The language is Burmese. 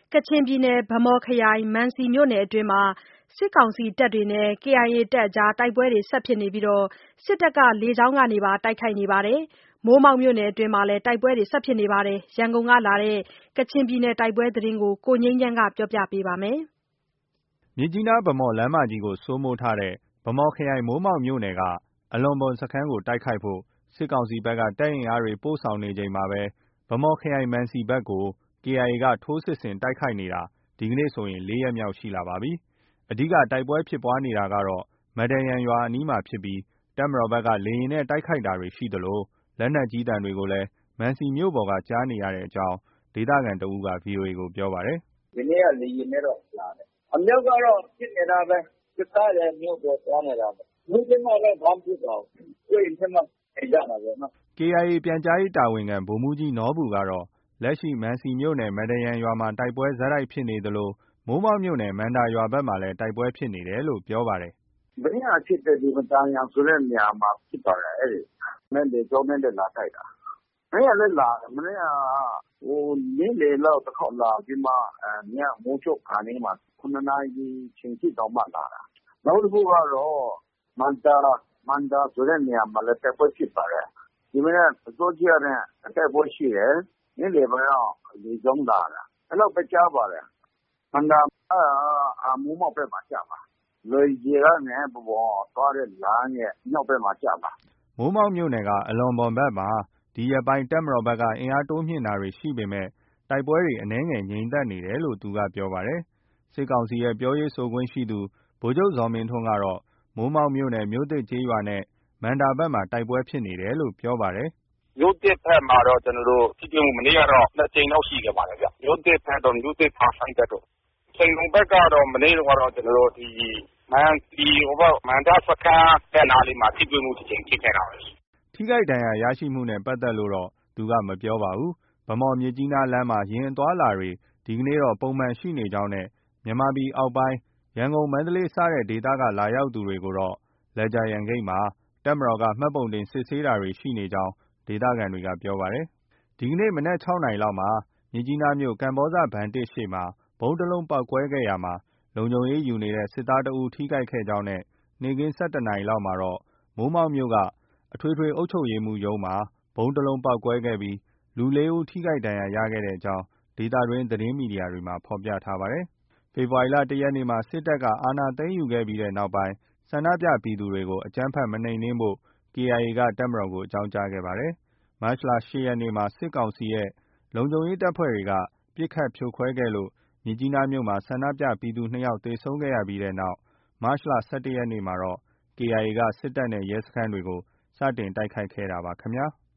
ကချင်ပြည်နယ်ဗန်းမော်ခရိုင် မံစီမြို့နယ်အတွင်းမှာ စစ်ကောင်စီတပ်တွေနဲ့ KIA တပ်ကြား တိုက်ပွဲတွေဆက်ဖြစ်နေပြီး စစ်တပ်က လေကြောင်းကနေပါ တိုက်ခိုက်နေပါတယ်။ မိုးမောက်မြို့နယ်အတွင်းမှာလည်း တိုက်ပွဲတွေဆက်ဖြစ်နေပါတယ်။ ရန်ကုန်ကလာတဲ့ ကချင်ပြည်နယ်တိုက်ပွဲသတင်းကို ကိုငြိမ်းချမ်းက ပြောပြပါမယ်။ မြစ်ကြီးနား-ဗန်းမော်လမ်းမကြီးကို စိုးမိုးထားတဲ့ ဗန်းမော်ခရိုင် မိုးမောက်မြို့နယ်က အလော့ဘွမ်စခန်းကို တိုက်ခိုက်ဖို့ စစ်ကောင်စီဘက်က တပ်အင်အားတွေ ပို့ဆောင်နေချိန်မှာပဲ ဗန်းမော်ခရိုင် မံစီဘက်ကို KIA က ထိုးစစ်ဆင်တိုက်ခိုက်နေတာ ဒီကနေ့ဆိုရင် ၄ ရက်မြောက်ရှိလာပါပြီ။ အဓိက တိုက်ပွဲဖြစ်ပွားနေတာကတော့ မဒန်ယန်ရွာအနီးမှာဖြစ်ပြီး တပ်မတော်ဘက်က လေယာဉ်နဲ့ တိုက်ခိုက်တာတွေရှိသလို လက်နက်ကြီးသံတွေကိုလည်း မံစီမြို့ပေါ်က ကြားနေရကြောင်း ဒေသခံတစ်ဦးက VOA ကို ပြောပါတယ်။ “ဒီနေ့က လေယာဉ်နဲ့တော့ လာတယ်။ အမြောက်ကတော့ ပစ်နေတာပဲ။ စစ်သားတွေ မြို့ပေါ်သွားနေတာပဲ။ မြို့ထဲမှာတော့ ဘာမှမဖြစ်ပါဘူး။ ကိုယ့်အိမ်ထဲမှာ နေကြတာပေါ့နော်။ ” KIA ပြန်ကြားရေးတာဝန်ခံ ဗိုလ်မှူးကြီးနော်ဘူကတော့ လက်ရှိ မံစီမြို့နယ် မဒန်ယန်ရွာမှာ တိုက်ပွဲဆက်တိုက်ဖြစ်နေသလို မိုးမောက်မြို့နယ် မံဒါရွာဘက်မှာလည်း တိုက်ပွဲဖြစ်နေတယ်လို့ ပြောပါတယ်။ “မနေ့ကဖြစ်တဲ့ မဒန်ယန်ဆိုတဲ့နေရာမှာ ဖြစ်ပါတယ်။ လေကြောင်းနဲ့ လာတိုက်တာ။ မနေ့ကလည်း လာတယ်။ မနေ့က နေ့လည်လောက် တစ်ခေါက်လာပြီးမှ ညမိုးချုပ်ခါနီးမှာ ၇ နာရီချိန်ထိတောင်မှ လာတာ။ နောက်တစ်ခုကတော့ မံဒါဆိုတဲ့နေရာမှာလည်း တိုက်ပွဲဖြစ်ပါတယ်။ ဒီမနက်အစောကြီးကတည်းက တိုက်ပွဲရှိတယ်။ နေ့လည်ပိုင်းတော့ လေကြောင်းလာတာ။ အဲလောက်ပဲ ကြားပါတယ်။ မံဒါက မိုးမောက်ဘက်မှာ ကျမှာ။ လွယ်ဂျယ်ကနေ ဗန်းမော်သွားတဲ့လမ်းရဲ့ မြောက်ဘက်မှာ ကျမှာ။ ” မိုးမောက်မြို့နယ်က အလော့ဘွမ်ဘက်မှာ ဒီရက်ပိုင်း တပ်မတော်ဘက်က အင်အားတိုးမြှင့်တာတွေရှိပေမဲ့ တိုက်ပွဲတွေ အနည်းငယ်ငြိမ်သက်နေတယ်လို့ သူက ပြောပါတယ်။ စစ်ကောင်စီရဲ့ ပြောရေးဆိုခွင့်ရှိသူ ဗိုလ်ချုပ်ဇော်မင်းထွန်းကတော့ မိုးမောက်မြို့နယ် မြို့သစ်ကျေးရွာနဲ့ မံဒါဘက်မှာ တိုက်ပွဲဖြစ်နေတယ်လို့ ပြောပါတယ်။ “မြို့သစ်ဘက်မှာတော့ ထိတွေ့မှု မနေ့ကတော့ ၂ ကြိမ်လောက်ရှိခဲ့ပါတယ်ဗျ။ မြို့သစ်ဘက်တို့ မြို့သစ် ဖားဆိုင်းဘက်တို့။ ဆင်ခုံဘက်ကတော့ မနေ့တုန်းကတော့ မံစီမံထစခန်းဘက်နားလေးမှာ ထိတွေ့မှု တစ်ကြိမ်ဖြစ်ခဲ့တာပဲ။ ” ထိခိုက်ဒဏ်ရာရရှိမှုနဲ့ပတ်သက်လို့တော့ သူက မပြောပါဘူး။ ဗန်းမော်-မြစ်ကြီးနားလမ်းမှာ ယာဉ်အသွားအလာတွေ ဒီကနေ့တော့ ပုံမှန်ရှိနေကြောင်းနဲ့ မြန်မာပြည်အောက်ပိုင်း ရန်ကုန်၊ မန္တလေး စတဲ့ဒေသက လာရောက်သူတွေကိုတော့ လက်ဂျာယန်ဂိတ်မှာ တပ်မတော်က မှတ်ပုံတင်စစ်ဆေးတာတွေ ရှိနေကြောင်း ဒေသခံတွေက ပြောပါတယ်။ ဒီကနေ့ မနက် ၆ နာရီလောက်မှာ မြစ်ကြီးနားမြို့ ကမ္ဘောဇဘဏ် ရှေ့မှာ ဗုံးတစ်လုံးပေါက်ကွဲခဲ့ရာမှာ လုံခြုံရေးယူနေတဲ့ စစ်သားတစ်ဦး ထိခိုက်ခဲ့ကြောင်းနဲ့ နေ့ခင်း ၁၁ နာရီလောက်မှာတော့ မိုးမောက်မြို့က အထွေထွေအုပ်ချုပ်ရေးမှူးရုံးမှာ ဗုံးတစ်လုံးပေါက်ကွဲခဲ့ပြီး လူ ၄ ဦး ထိခိုက်ဒဏ်ရာရခဲ့ကြောင်း ဒေသတွင်း သတင်းမီဒီယာတွေမှာ ဖော်ပြထားပါတယ်။ ဖေဖော်ဝါရီလ ၁ ရက်နေ့မှာ စစ်တပ်က အာဏာသိမ်းယူခဲ့ပြီးနောက်ပိုင်း ဆန္ဒပြပြည်သူတွေကို အကြမ်းဖက် မနှိမ်နင်းဖို့ KIA က တပ်မတော်ကို အကြောင်းကြားခဲ့ပါတယ်။ မတ်လ ၈ ရက်နေ့မှာ စစ်ကောင်စီရဲ့ လုံခြုံရေးတပ်ဖွဲ့တွေက ပစ်ခတ်ဖြိုခွဲခဲ့လို့ မြစ်ကြီးနားမြို့မှာ ဆန္ဒပြပြည်သူ ၂ ယောက်သေဆုံးခဲ့ပြီးနောက် မတ်လ ၁၁ ရက်နေ့မှာတော့ KIA က စစ်တပ်နဲ့ ရဲစခန်းတွေကို စတင်တိုက်ခိုက်ခဲ့တာပါခင်ဗျာ။